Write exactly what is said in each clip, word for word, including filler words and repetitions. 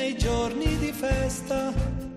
nei giorni di festa.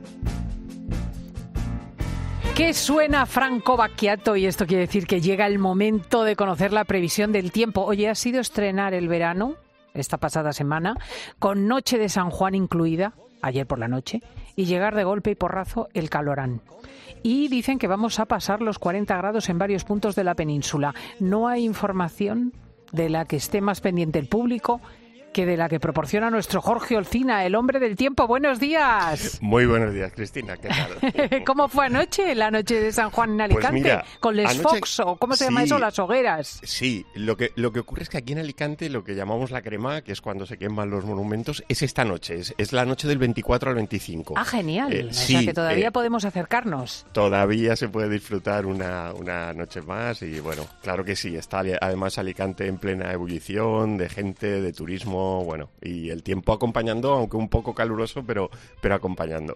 ¿Qué suena Franco Battiato? Y esto quiere decir que llega el momento de conocer la previsión del tiempo. Oye, ha sido estrenar el verano esta pasada semana, con noche de San Juan incluida, ayer por la noche, y llegar de golpe y porrazo el calorán. Y dicen que vamos a pasar los cuarenta grados en varios puntos de la península. No hay información de la que esté más pendiente el público que de la que proporciona nuestro Jorge Olcina, el hombre del tiempo. ¡Buenos días! Muy buenos días, Cristina. ¿Qué tal? ¿Cómo fue anoche, la noche de San Juan en Alicante? Pues mira, ¿Con les anoche, Fox o cómo se sí, llama eso? Las hogueras. Sí, lo que, lo que ocurre es que aquí en Alicante lo que llamamos la crema, que es cuando se queman los monumentos, es esta noche. Es, es la noche del veinticuatro al veinticinco. Ah, genial. Eh, o sí, sea que todavía eh, podemos acercarnos. Todavía se puede disfrutar una, una noche más y bueno, claro que sí. Está además Alicante en plena ebullición de gente, de turismo, bueno, y el tiempo acompañando, aunque un poco caluroso, pero, pero acompañando.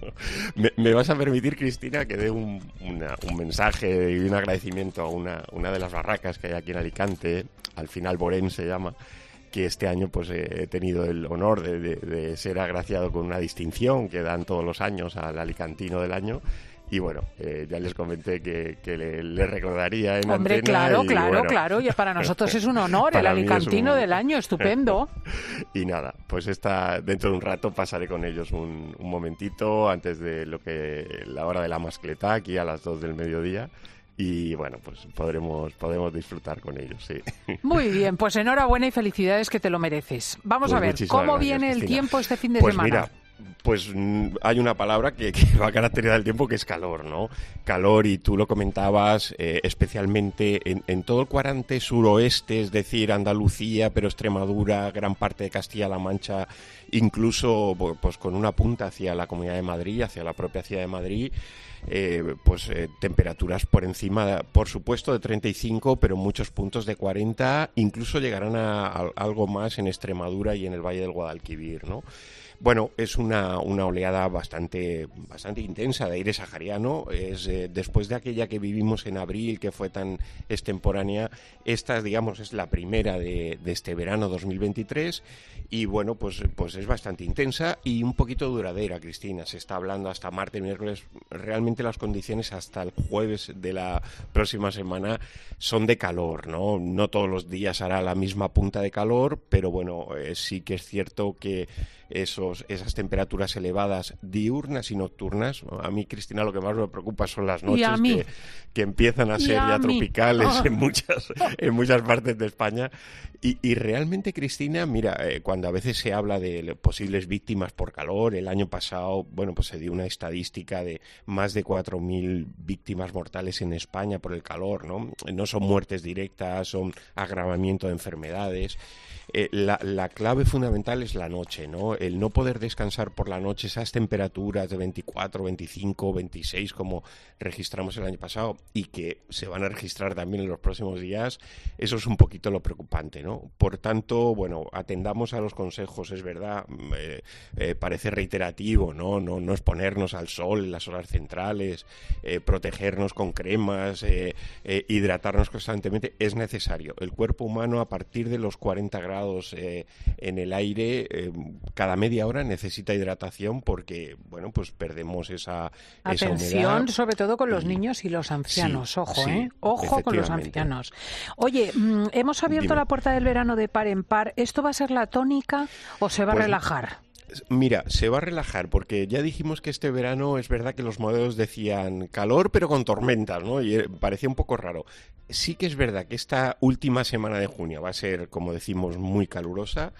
me, me vas a permitir, Cristina, que dé un, una, un mensaje y un agradecimiento a una, una de las barracas que hay aquí en Alicante, al final Borén se llama, que este año pues he tenido el honor de, de, de ser agraciado con una distinción que dan todos los años al alicantino del año. Y bueno, eh, ya les comenté que, que le, le recordaría en Hombre, antena. claro, y, claro, bueno, claro. Y para nosotros es un honor, el para mí es alicantino un- del año, estupendo. Y nada, pues esta, dentro de un rato pasaré con ellos un, un momentito antes de lo que la hora de la mascletá, aquí a las dos del mediodía. Y bueno, pues podremos, podemos disfrutar con ellos, sí. Muy bien, pues enhorabuena y felicidades, que te lo mereces. Vamos Pues a ver, muchísimas ¿cómo gracias, viene el Cristina. tiempo este fin de Pues semana? mira, pues mm, hay una palabra que, que va a caracterizar el tiempo, que es calor, ¿no? Calor, y tú lo comentabas, eh, especialmente en, en todo el cuadrante suroeste, es decir, Andalucía, pero Extremadura, gran parte de Castilla-La Mancha, incluso pues con una punta hacia la Comunidad de Madrid, hacia la propia ciudad de Madrid. Eh, pues eh, temperaturas por encima, por supuesto, de treinta y cinco, pero muchos puntos de cuarenta, incluso llegarán a, a algo más en Extremadura y en el Valle del Guadalquivir, ¿no? Bueno, es una, una oleada bastante, bastante intensa de aire sahariano. Es, eh, después de aquella que vivimos en abril, que fue tan extemporánea, esta, digamos, es la primera de, de este verano dos mil veintitrés. Y bueno, pues, pues es bastante intensa y un poquito duradera, Cristina. Se está hablando hasta martes, miércoles. Realmente las condiciones hasta el jueves de la próxima semana son de calor, ¿no? No todos los días hará la misma punta de calor, pero bueno, eh, sí que es cierto que esos, esas temperaturas elevadas diurnas y nocturnas, a mí, Cristina, lo que más me preocupa son las Y a noches mí. que, que empiezan a Y ser a ya mí. tropicales Oh. en muchas, en muchas partes de España. Y, y realmente, Cristina, mira, eh, cuando a veces se habla de posibles víctimas por calor, el año pasado, bueno, pues se dio una estadística de más de cuatro mil víctimas mortales en España por el calor, ¿no? No son muertes directas, son agravamiento de enfermedades. Eh, la, la clave fundamental es la noche, ¿no? El no poder descansar por la noche, esas temperaturas de veinticuatro, veinticinco, veintiséis, como registramos el año pasado, y que se van a registrar también en los próximos días, eso es un poquito lo preocupante, ¿no? Por tanto, bueno, atendamos a los consejos, es verdad, eh, eh, parece reiterativo, ¿no? No, no exponernos al sol en las horas centrales, eh, protegernos con cremas, eh, eh, hidratarnos constantemente, es necesario. El cuerpo humano, a partir de los cuarenta grados eh, en el aire, eh, cada media hora necesita hidratación porque, bueno, pues perdemos esa, esa Atención, humedad. sobre todo con los Y- niños y los ancianos, Sí, ojo, sí, ¿eh? Ojo con los efectivamente. ancianos. Oye, mm, hemos abierto Dime. la puerta del verano de par en par. ¿Esto va a ser la tónica o se va Pues- a relajar? Mira, se va a relajar porque ya dijimos que este verano es verdad que los modelos decían calor pero con tormentas, ¿no? Y eh, parecía un poco raro. Sí que es verdad que esta última semana de junio va a ser, como decimos, muy calurosa,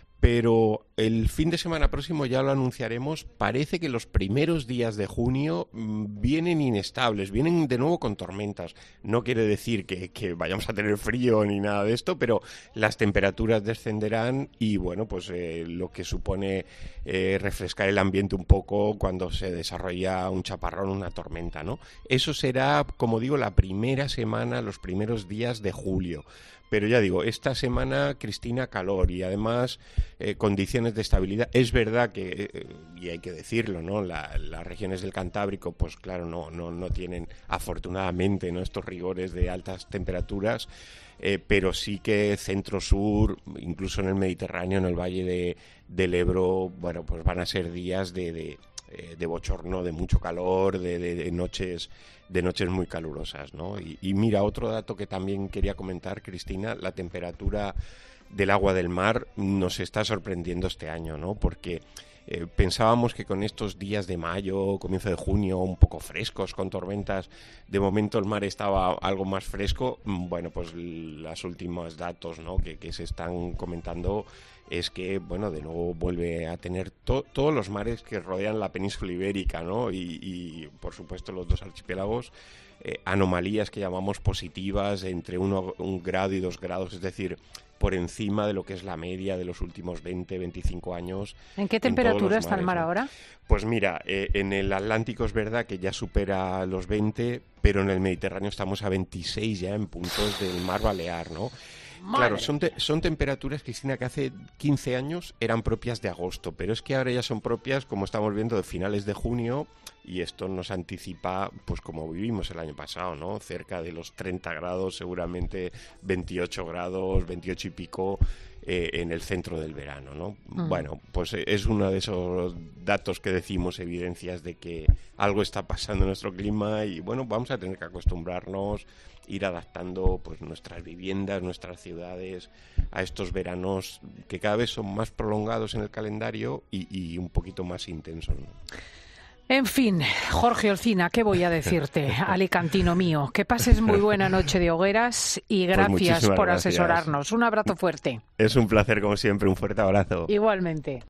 pero el fin de semana próximo ya lo anunciaremos. Parece que los primeros días de junio mmm, vienen inestables, vienen de nuevo con tormentas. No quiere decir que, que vayamos a tener frío ni nada de esto, pero las temperaturas descenderán y bueno, pues eh, lo que supone eh, refrescar el ambiente un poco cuando se desarrolla un chaparrón, una tormenta, ¿no? Eso será, como digo, la primera semana, los primeros días de julio. Pero ya digo, esta semana, Cristina, calor y además eh, condiciones de estabilidad. Es verdad que, eh, y hay que decirlo, ¿no? La, las regiones del Cantábrico, pues claro, no, no, no tienen afortunadamente, ¿no?, estos rigores de altas temperaturas. eh, pero sí que centro-sur, incluso en el Mediterráneo, en el Valle de, del Ebro, bueno, pues van a ser días de, de, eh, de bochorno, de mucho calor, de, de, de noches de noches muy calurosas, ¿no? Y, y mira, otro dato que también quería comentar, Cristina, la temperatura del agua del mar nos está sorprendiendo este año, ¿no? Porque eh, pensábamos que con estos días de mayo, comienzo de junio, un poco frescos, con tormentas, de momento el mar estaba algo más fresco. Bueno, pues los últimos datos, ¿no?, que, que se están comentando es que, bueno, de nuevo vuelve a tener to- todos los mares que rodean la península ibérica, ¿no? Y, y por supuesto, los dos archipiélagos, eh, anomalías que llamamos positivas entre uno, un grado y dos grados, es decir, por encima de lo que es la media de los últimos veinte, veinticinco años. ¿En qué temperatura en está el mar ¿no? ahora? Pues mira, eh, en el Atlántico es verdad que ya supera los veinte, pero en el Mediterráneo estamos a veintiséis ya en puntos del mar Balear, ¿no? Madre. Claro, son, te- son temperaturas, Cristina, que hace quince años eran propias de agosto, pero es que ahora ya son propias, como estamos viendo, de finales de junio, y esto nos anticipa, pues como vivimos el año pasado, ¿no? Cerca de los treinta grados, seguramente veintiocho grados, veintiocho y pico, eh, en el centro del verano, ¿no? Mm. Bueno, pues eh, es uno de esos datos que decimos, evidencias de que algo está pasando en nuestro clima y, bueno, vamos a tener que acostumbrarnos, ir adaptando pues nuestras viviendas, nuestras ciudades a estos veranos que cada vez son más prolongados en el calendario y, y un poquito más intensos, ¿no? En fin, Jorge Olcina, ¿qué voy a decirte, alicantino mío? Que pases muy buena noche de hogueras y gracias muchísimas por gracias. asesorarnos. Un abrazo fuerte. Es un placer, como siempre, un fuerte abrazo. Igualmente.